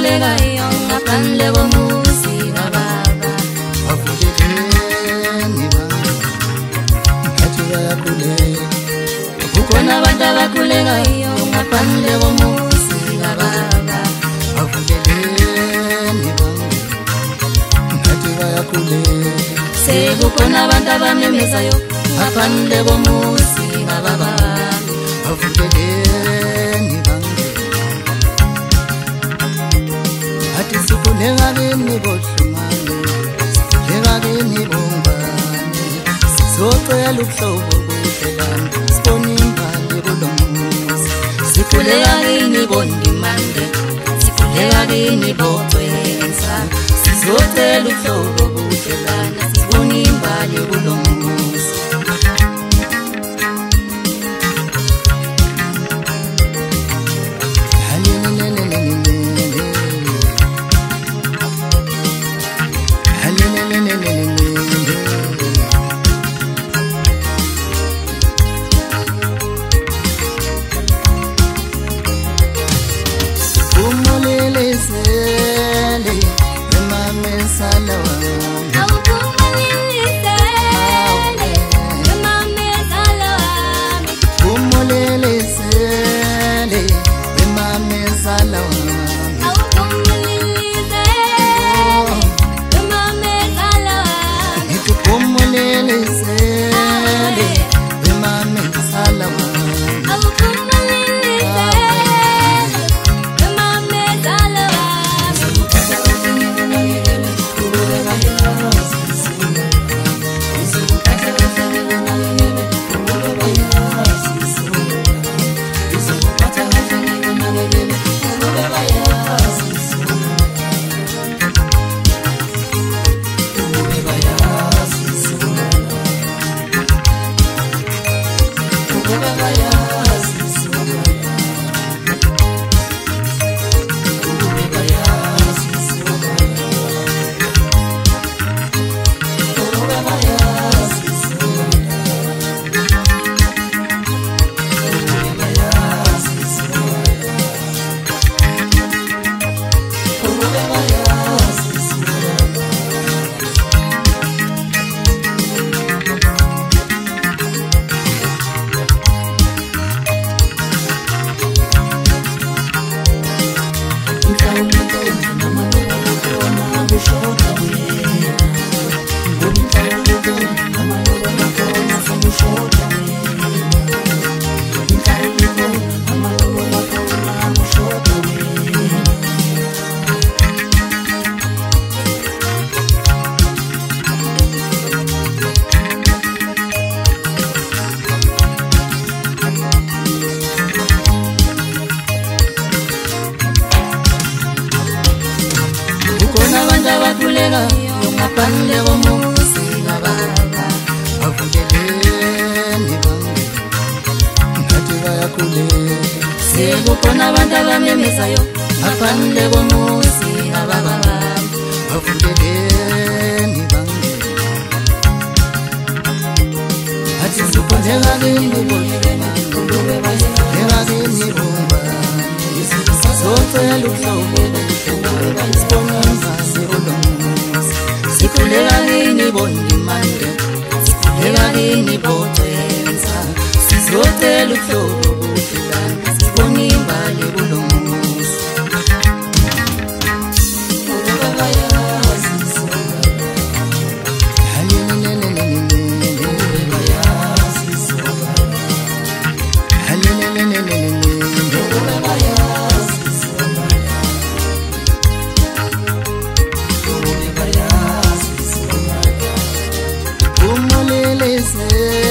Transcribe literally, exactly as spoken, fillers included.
bakhuleka ngaphandle komuzi kababa. Bavuleleni bantu ngathi bayakhuleka. Kukhona abantu abakhuleka ngaphandle komuzi kababa. Bavuleleni bantu ngathi bayakhuleka. Sekukhona abantu abamemezayo ngaphandle komuzi kababa. Bavuleleni bantu ngathi sikhuleka kini bohlumane, sikhuleka kini bombane, sizocela ubuhlobo budlelane, sibone imbali kulo muzi. Sikhuleka kini bondimande, sikhuleka kini bogcwensa, sizocela ubuhlobo budlelane, sibone imbali kulo muzi. Ngaphandle komuzi kababa. Bavuleleni bantu ngathi bayakhuleka. Sekukhona abantu abamemezayo ngaphandle komuzi kababa. Bavuleleni bantu ngathi sikhuleka kini bohlumane, sikhuleka kini bombane, sizocela ubuhlobo budlelane, sibone imbali kulo muzi. Sikhuleka kini bondimande, sikhuleka kini bogcwensa, sizocela ubuhlobo budlelane, sibone imbali kulo muzi. Umolelese